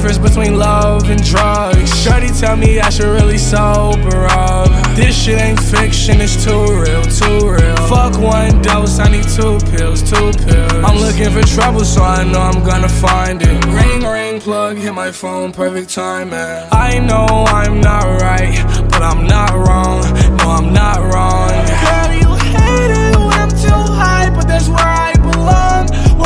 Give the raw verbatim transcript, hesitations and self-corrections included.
difference between love and drugs. Shorty tell me I should really sober up. This shit ain't fiction, it's too real, too real. Fuck one dose, I need two pills, two pills. I'm looking for trouble, so I know I'm gonna find it. Ring, ring, plug, hit my phone, perfect timing. I know I'm not right,